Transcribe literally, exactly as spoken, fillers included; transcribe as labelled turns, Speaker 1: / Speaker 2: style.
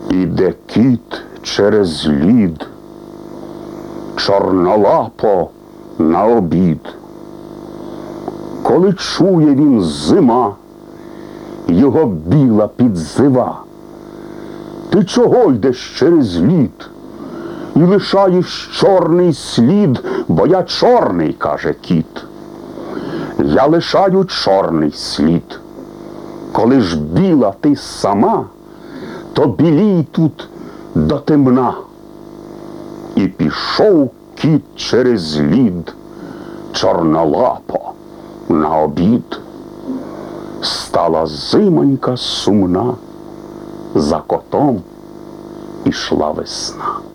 Speaker 1: Іде кіт через лід, чорнолапо на обід. Коли чує він зима, його біла підзива. Ти чого йдеш через лід і лишаєш чорний слід? Бо я чорний, каже кіт. Я лишаю чорний слід. Коли ж біла ти сама, то білій тут до темна. І пішов кіт через лід, чорнолапо на обід. Стала зимонька сумна, за котом ішла весна.